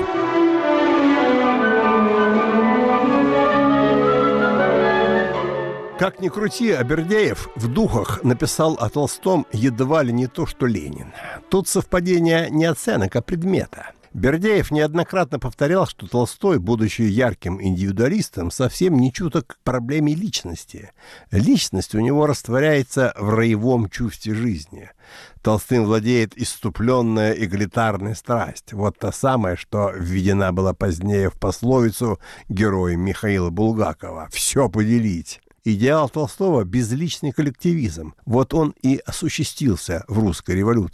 Как ни крути, а Бердяев в «Духах» написал о Толстом едва ли не то, что Ленин. Тут совпадение не оценок, а предмета. Бердяев неоднократно повторял, что Толстой, будучи ярким индивидуалистом, совсем не чуток к проблеме личности. Личность у него растворяется в роевом чувстве жизни. Толстым владеет исступленная эгалитарная страсть. Вот та самая, что введена была позднее в пословицу героя Михаила Булгакова «все поделить». Идеал Толстого – безличный коллективизм. Вот он и осуществился в русской революции.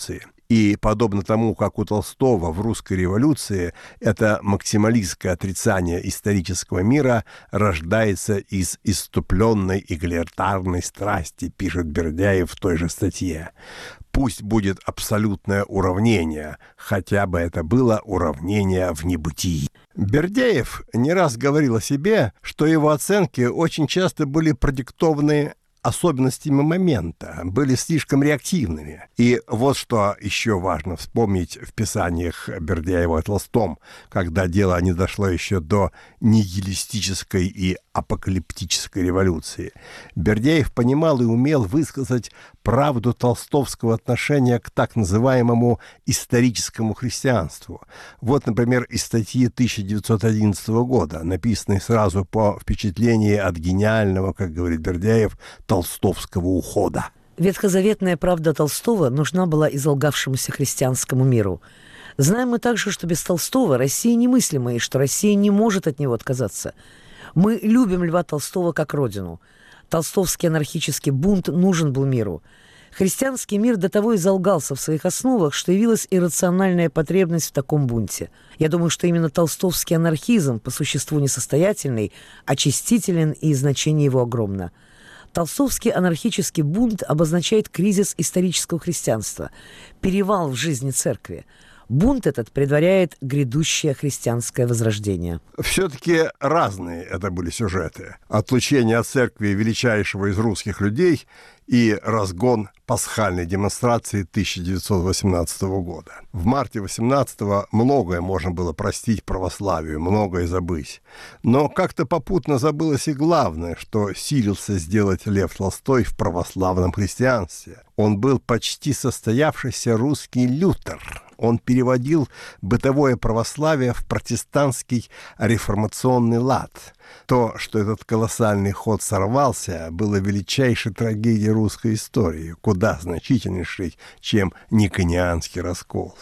И подобно тому, как у Толстого в «Русской революции» это максималистское отрицание исторического мира рождается из иступленной эгалитарной страсти, пишет Бердяев в той же статье. Пусть будет абсолютное уравнение, хотя бы это было уравнение в небытии. Бердяев не раз говорил о себе, что его оценки очень часто были продиктованы особенностями момента, были слишком реактивными. И вот что еще важно вспомнить в писаниях Бердяева о Толстом, когда дело не дошло еще до нигилистической и апокалиптической революции. Бердяев понимал и умел высказать правду толстовского отношения к так называемому историческому христианству. Вот, например, из статьи тысяча девятьсот одиннадцатого года, написанной сразу по впечатлению от гениального, как говорит Бердяев, толстовского ухода. Ветхозаветная правда Толстого нужна была изолгавшемуся христианскому миру. Знаем мы также, что без Толстого Россия немыслима, и что Россия не может от него отказаться. Мы любим Льва Толстого как родину. Толстовский анархический бунт нужен был миру. Христианский мир до того изолгался в своих основах, что явилась иррациональная потребность в таком бунте. Я думаю, что именно толстовский анархизм, по существу несостоятельный, очистителен, и значение его огромно. Толстовский анархический бунт обозначает кризис исторического христианства, перевал в жизни церкви. Бунт этот предваряет грядущее христианское возрождение. Все-таки разные это были сюжеты. Отлучение от церкви величайшего из русских людей и разгон пасхальной демонстрации тысяча девятьсот восемнадцатого года. В марте восемнадцатого многое можно было простить православию, многое забыть. Но как-то попутно забылось и главное, что силился сделать Лев Толстой в православном христианстве. Он был почти состоявшийся русский Лютер. Он переводил бытовое православие в протестантский реформационный лад. То, что этот колоссальный ход сорвался, было величайшей трагедией русской истории, куда значительнейшей, чем никонианский раскол.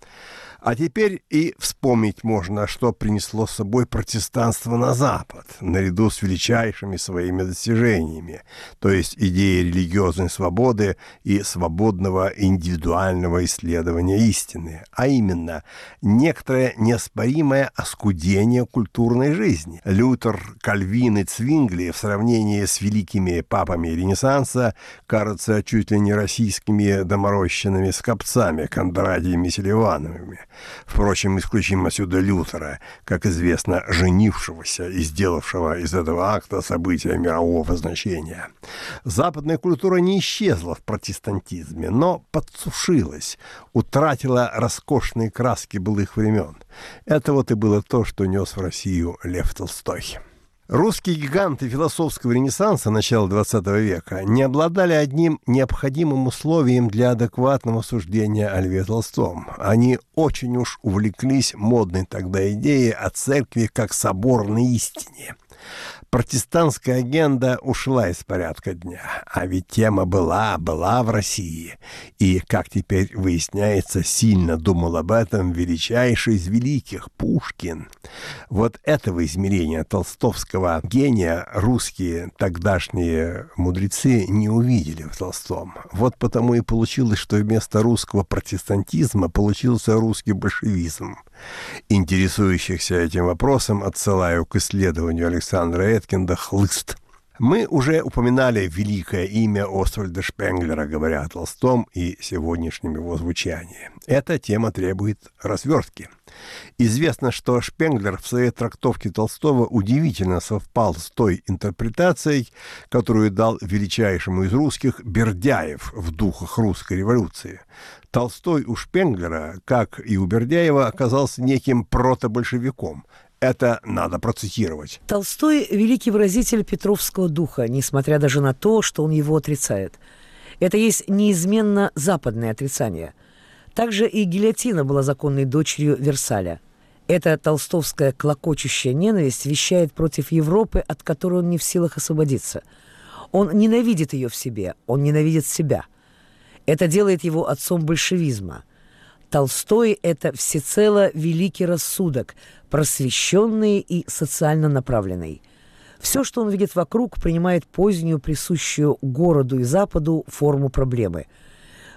А теперь и вспомнить можно, что принесло с собой протестанство на Запад, наряду с величайшими своими достижениями, то есть идеей религиозной свободы и свободного индивидуального исследования истины, а именно некоторое неоспоримое оскудение культурной жизни. Лютер, Кальвин и Цвингли в сравнении с великими папами Ренессанса кажутся чуть ли не российскими доморощенными скопцами, Кондратьями и Селивановыми. Впрочем, исключим отсюда Лютера, как известно, женившегося и сделавшего из этого акта события мирового значения. Западная культура не исчезла в протестантизме, но подсушилась, утратила роскошные краски былых времен. Это вот и было то, что нес в Россию Лев Толстой. Русские гиганты философского ренессанса начала двадцатого века не обладали одним необходимым условием для адекватного суждения о Льве Толстом. Они очень уж увлеклись модной тогда идеей о церкви как соборной истине. Протестантская агенда ушла из порядка дня, а ведь тема была, была в России. И, как теперь выясняется, сильно думал об этом величайший из великих — Пушкин. Вот этого измерения толстовского гения русские тогдашние мудрецы не увидели в Толстом. Вот потому и получилось, что вместо русского протестантизма получился русский большевизм. Интересующихся этим вопросом отсылаю к исследованию Александра Эткинда «Хлыст». Мы уже упоминали великое имя Освальда Шпенглера, говоря о Толстом и сегодняшнем его звучании. Эта тема требует развертки. Известно, что Шпенглер в своей трактовке Толстого удивительно совпал с той интерпретацией, которую дал величайшему из русских Бердяев в «Духах русской революции». Толстой у Шпенглера, как и у Бердяева, оказался неким протобольшевиком. Это надо процитировать. Толстой – великий выразитель петровского духа, несмотря даже на то, что он его отрицает. Это есть неизменно западное отрицание. Также и гильотина была законной дочерью Версаля. Эта толстовская клокочущая ненависть вещает против Европы, от которой он не в силах освободиться. Он ненавидит ее в себе, он ненавидит себя. Это делает его отцом большевизма. Толстой – это всецело великий рассудок, просвещенный и социально направленный. Все, что он видит вокруг, принимает позднюю, присущую городу и Западу форму проблемы.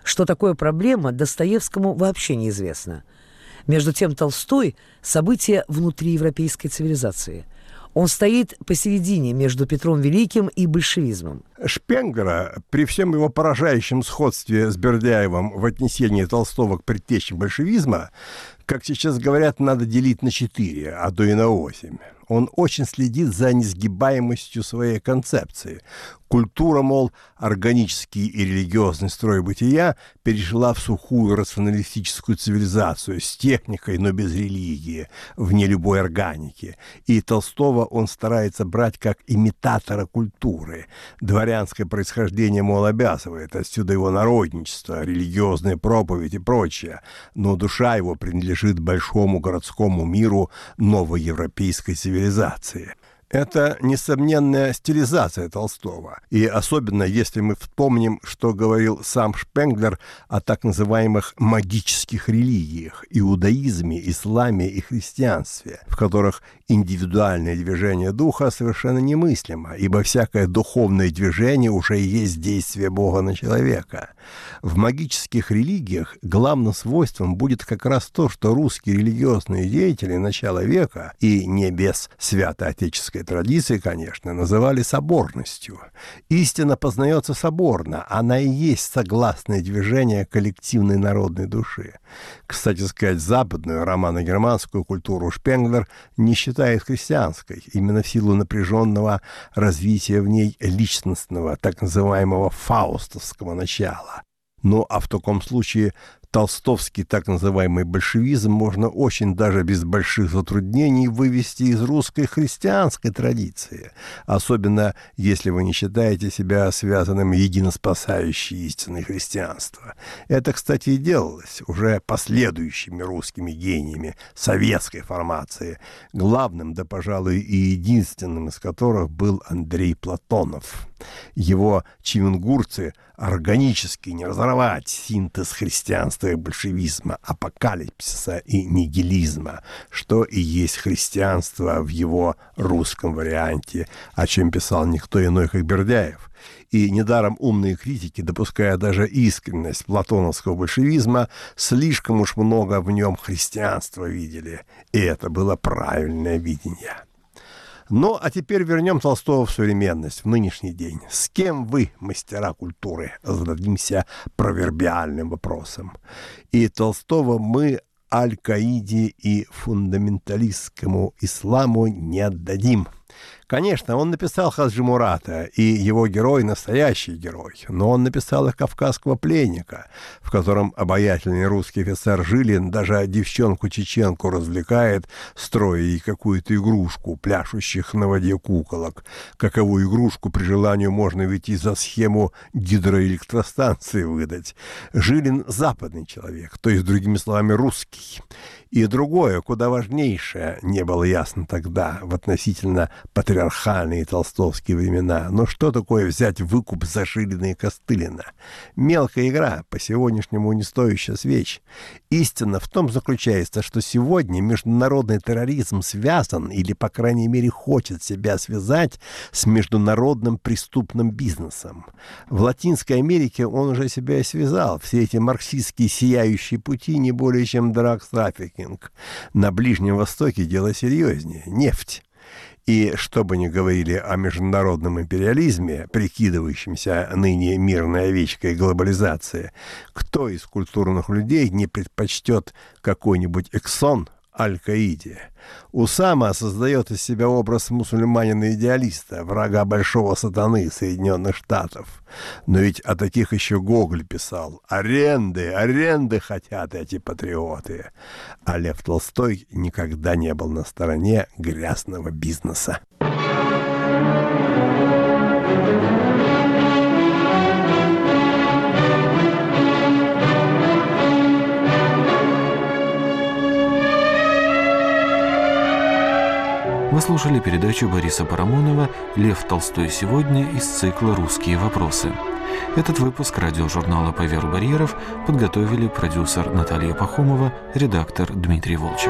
Что такое проблема, Достоевскому вообще неизвестно. Между тем Толстой – событие внутриевропейской цивилизации. Он стоит посередине между Петром Великим и большевизмом. Шпенглера, при всем его поражающем сходстве с Бердяевым в отнесении Толстого к предтечам большевизма, как сейчас говорят, надо делить на четыре, а то и на восемь. Он очень следит за несгибаемостью своей концепции. Культура, мол, органический и религиозный строй бытия перешла в сухую рационалистическую цивилизацию с техникой, но без религии, вне любой органики. И Толстого он старается брать как имитатора культуры. Дворянское происхождение, мол, обязывает, отсюда его народничество, религиозные проповеди и прочее. Но душа его принадлежит большому городскому миру новоевропейской цивилизации. Это несомненная стилизация Толстого. И особенно, если мы вспомним, что говорил сам Шпенглер о так называемых магических религиях – иудаизме, исламе и христианстве, в которых индивидуальное движение духа совершенно немыслимо, ибо всякое духовное движение уже есть действие Бога на человека. В магических религиях главным свойством будет как раз то, что русские религиозные деятели начала века, и не без свято-отеческой традиции, конечно, называли соборностью. Истина познается соборно, она и есть согласное движение коллективной народной души. Кстати сказать, западную романо-германскую культуру Шпенглер не считает христианской, именно в силу напряженного развития в ней личностного, так называемого фаустовского начала. Ну, а в таком случае толстовский так называемый большевизм можно очень даже без больших затруднений вывести из русской христианской традиции, особенно если вы не считаете себя связанным единоспасающей истиной христианства. Это, кстати, и делалось уже последующими русскими гениями советской формации, главным, да, пожалуй, и единственным из которых был Андрей Платонов. Его чивенгурцы органически не разорвать синтез христианства и большевизма, апокалипсиса и нигилизма, что и есть христианство в его русском варианте, о чем писал никто иной, как Бердяев. И недаром умные критики, допуская даже искренность платоновского большевизма, слишком уж много в нем христианства видели, и это было правильное видение. Ну, а теперь вернем Толстого в современность, в нынешний день. С кем вы, мастера культуры, зададимся провербиальным вопросом. И Толстого мы Аль-Каиде и фундаменталистскому исламу не отдадим. Конечно, он написал Хаджи Мурата, и его герой — настоящий герой, но он написал и «Кавказского пленника», в котором обаятельный русский офицер Жилин даже девчонку-чеченку развлекает, строя ей какую-то игрушку, пляшущих на воде куколок. Каковую игрушку при желании можно ведь и за схему гидроэлектростанции выдать. Жилин — западный человек, то есть, другими словами, русский. И другое, куда важнейшее, не было ясно тогда, в относительно патриархальные толстовские времена. Но что такое взять выкуп за Жилина и Костылина? Мелкая игра, по-сегодняшнему не стоящая свеч. Истина в том заключается, что сегодня международный терроризм связан, или, по крайней мере, хочет себя связать с международным преступным бизнесом. В Латинской Америке он уже себя и связал. Все эти марксистские сияющие пути не более чем драгс-трафикинг. На Ближнем Востоке дело серьезнее. Нефть. И что бы ни говорили о международном империализме, прикидывающемся ныне мирной овечкой глобализации, кто из культурных людей не предпочтет какой-нибудь Эксон Аль-Каиде? Усама создает из себя образ мусульманина-идеалиста, врага большого сатаны Соединенных Штатов. Но ведь о таких еще Гоголь писал. Аренды, аренды хотят эти патриоты. А Лев Толстой никогда не был на стороне грязного бизнеса. Вы слушали передачу Бориса Парамонова «Лев Толстой сегодня» из цикла «Русские вопросы». Этот выпуск радиожурнала «Поверх барьеров» подготовили продюсер Наталья Пахомова, редактор Дмитрий Волчек.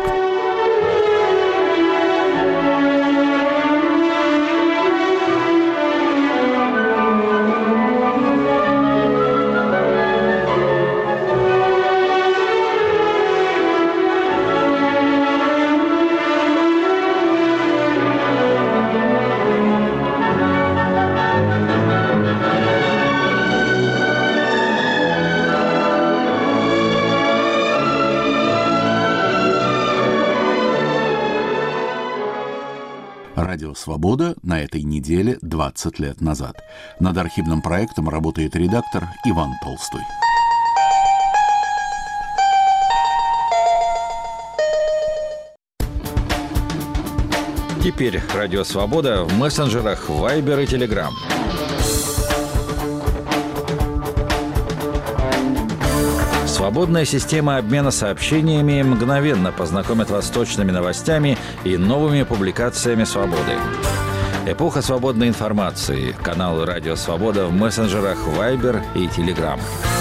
Радио «Свобода» на этой неделе двадцать лет назад. Над архивным проектом работает редактор Иван Толстой. Теперь Радио «Свобода» в мессенджерах Viber и Telegram. Свободная система обмена сообщениями мгновенно познакомит вас с точными новостями и новыми публикациями «Свободы». Эпоха свободной информации. Каналы «Радио Свобода» в мессенджерах Viber и Telegram.